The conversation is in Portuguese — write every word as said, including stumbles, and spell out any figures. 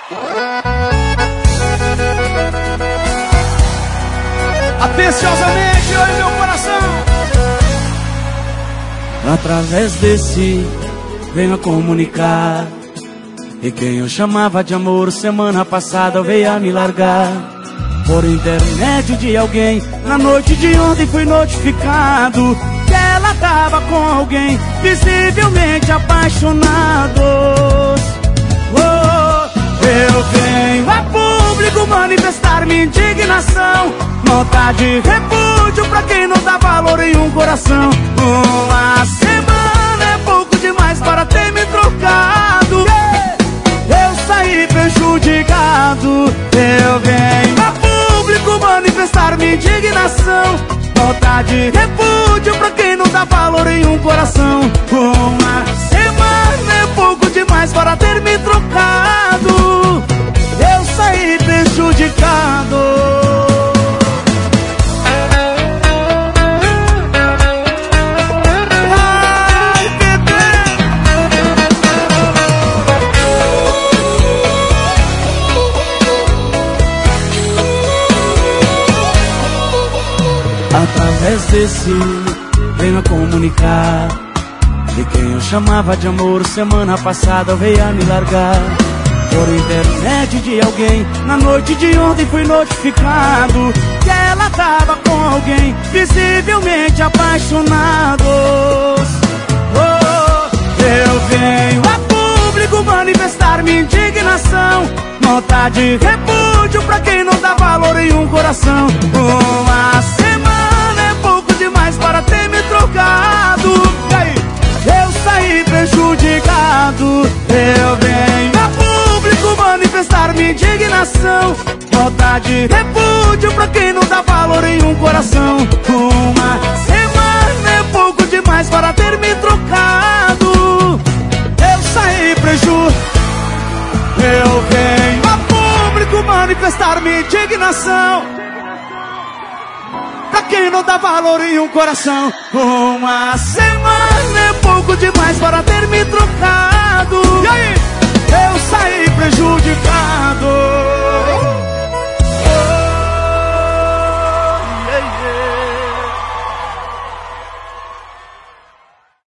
Atenciosamente, oi meu coração. Através desse venho a comunicar, e quem eu chamava de amor semana passada veio a me largar. Por intermédio de alguém, na noite de ontem fui notificado que ela tava com alguém, visivelmente apaixonados. Oh, eu venho a público manifestar minha indignação, nota de repúdio pra quem não dá valor em um coração. Uma semana é pouco demais para ter me trocado. Eu saí prejudicado. Eu venho a público manifestar minha indignação, nota de repúdio pra quem não dá valor em um coração. Uma semana é pouco demais para ter me trocado. Eu saí prejudicado. Através desse venho a comunicar, e quem eu chamava de amor semana passada veio a me largar. Por intermédio de alguém, na noite de ontem fui notificado que ela tava com alguém, visivelmente apaixonados. Oh, eu venho a público manifestar minha indignação, nota de repúdio pra quem não dá valor em um coração. Uma semana é pouco demais para ter me trocado. E aí? Eu saí prejudicado. Eu venho a público manifestar minha indignação, nota de repúdio pra quem não dá valor em um coração. Uma semana é pouco demais para ter me trocado. Eu saí prejudicado. Eu venho a público manifestar minha indignação, pra quem não dá valor em um coração. Uma semana é pouco demais para ter me trocado. E aí? Eu saí prejudicado.